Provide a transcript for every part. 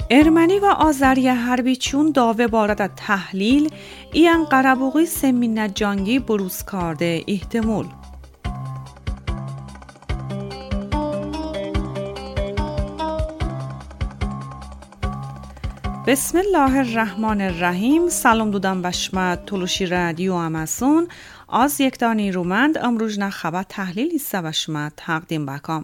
Ermeni و Azeriya hərbiçiun dava barədə təhlil İyan Qarabaği Semminə cangi بروز کرده احتمال. بسم الله الرحمن الرحیم. سلام دودم بشمت تلوشی رادیو امازون از یک دانی رومند امروز خبر تحلیل ایسته بشمت تقدیم بکام.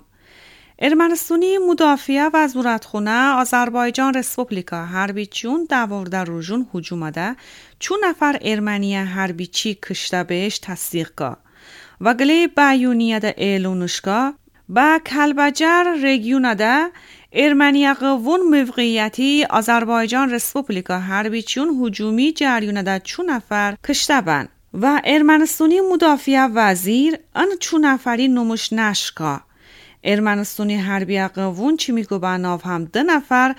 ارمنستانی مدافع وزارتخانه آذربایجان رسپوبلیکا هربیچیون داورده روژون هجوم ده چون نفر ارمنی هربیچی کشته بهش تصدیق که و گلی بیانیه ده ایلونشگاه با کلبجر رگیون ده ارمنی قوون موقعیتی آذربایجان رسپوبلیکا هربیچیون هجومی جریون ده چون نفر کشته بند و ارمنستانی مدافع وزیر ان چون نفری نموش نشکا. ارمنستانی حربی قوون چی میگو به ناو هم 2 نفر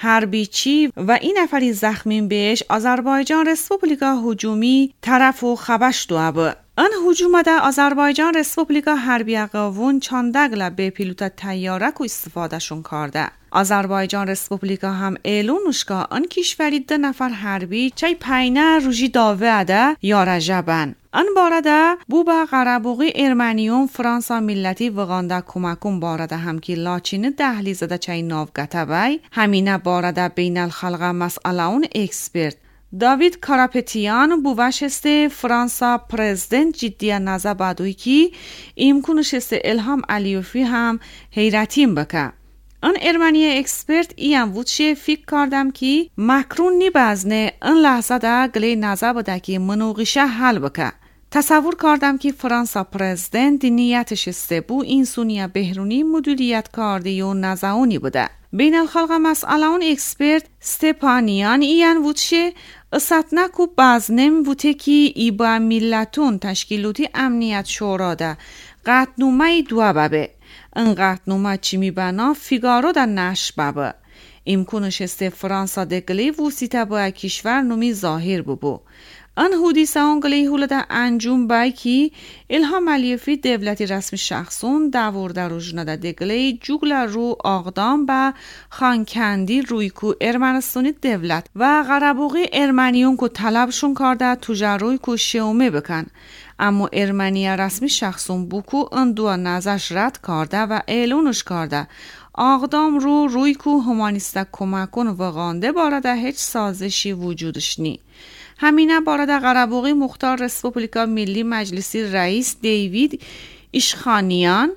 حربیچی و این نفری زخمی بهش آذربایجان رسپوبلیکا هجومی طرف و خبش دوابه. ان هجوم ده آذربایجان رسپوبلیکا حربی قوون چاندگل به پیلوت تیاره کو استفاده شون کرده. آذربایجان رسپوبلیکا هم ایلونشگاه ان کشوری 2 نفر حربی چای پینه روژی داوه ده یا رجبن. ان بارده بو با قربوغی ارمنیون فرانسا ملتی وغانده کمکون بارده هم که لاچین دهلیزده چای نافگته بای همینه بارده بین الخلق مسئله اون اکسپرت داوید کاراپتیان بووش است فرانسا پرزیدنت جدی نظر بدوی که امکانش است الهام علیوفی هم حیرتیم بکه. ان ارمنی اکسپرت ایم وچه فکر کردم که مکرون نی بازنه ان لحظه ده گلی نظر بده که منوقشه حل بکه. تصور کردم که فرانسا پرزیدنت نیتش است بو این سونیا بهرونی مدیریت کرده و نزاونی بوده. بین الخلق مسئله اون اکسپرت ستپانیان این وچه اساتنکو بازنم بوده که ای با ملتون تشکیلوتی امنیت شورا ده قطنومه دو بابه. این قطنومه چی میبنا فیگارو ده نش بابه. امکانش است فرانسا دگلی وسیطه با کشور نومی ظاهر ببو. ان حدیثه آنگلی هولده انجام بای که الهام علیوی دولتی رسمی شخصون داورده روژنه ده دگلی جوگل رو اقدام با خانکندی روی کو ارمنستانی دولت و قربوغی ارمنیون کو طلبشون کرده توجه روی کو شومه بکن. اما ارمنی رسمی شخصون بوکو ان دو نظرش رد کرده و اعلونش کرده اقدام رو روی کو همانیسته کمکون وغانده بارده هیچ سازشی وجودش نی. همینه بارده قربوغی مختار رسپوبلیکا ملی مجلسی رئیس دیوید ایشخانیان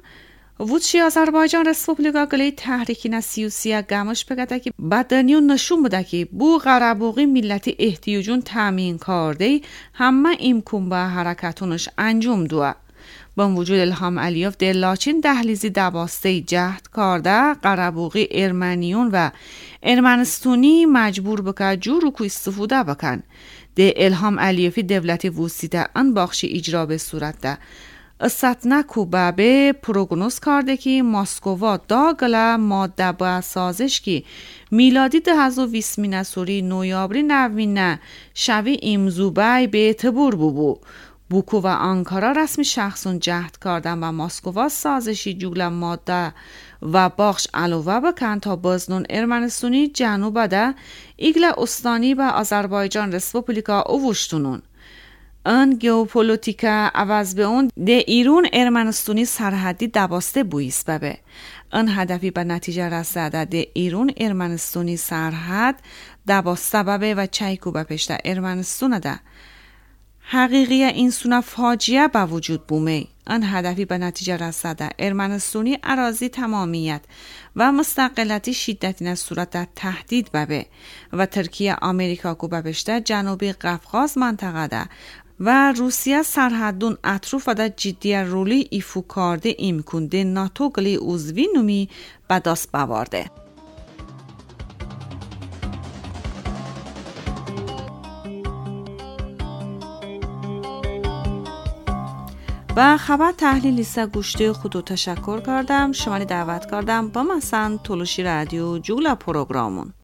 وچی آذربایجان رسپوبلیکا گلی تحریکی نسیوسیه گمش بگده که بدنیون نشون بده که بو قربوغی ملتی احتیاجون تامین کرده همه امکان به حرکتونش انجام دوه. با وجود الهام علیوف در لاچین دهلیزی دباسته جهد کرده قربوغی ارمنیون و ارمنستونی مجبور بکه جورو کو استفاده بکن. ده الهام علیوفی دولتی وسیطه ان باخشی اجرا به صورت ده اساتنکو بابه پروگنوز کرده که ماسکووا داگلا ماده با سازش که میلادی 2020 مینسوری نویابری نوینه شوی امزوبای به اعتبار ببو. بوکو و آنکارا رسمی شخصون جهد کردن و ماسکووا سازشی جوگل ماده و باخش علاوه بکن تا بازنون ارمنستونی جنوب ده ایگل استانی و آذربایجان رسپوبلیکا اووشتونون. ان گئوپولیتیکا عوض به اون ده ایرون ارمنستونی سرحدی دباسته بویست ببه. ان هدفی به نتیجه رسیده ده ایرون ارمنستونی سرحد دباسته ببه و چایکو بپشته ارمنستون ده. حقیقی این سونه فاجعه با وجود بومه. آن هدفی به نتیجه رسیده ارمنستونی اراضی تمامیت و مستقلتی شدتی از صورت تهدید ببه و ترکیه آمریکا کو ببشته جنوبی قفقاز منطقه ده و روسیه سرحدون اطراف ده جدی رولی ایفو کرده امکان ده ناتو گلی عضوی نومی به دست بوارده. و خبر تحلیلی سه گوشته خودو تشکر کردم. شما دعوت کردم با مثلا تلوشی رادیو جولا پروگرامون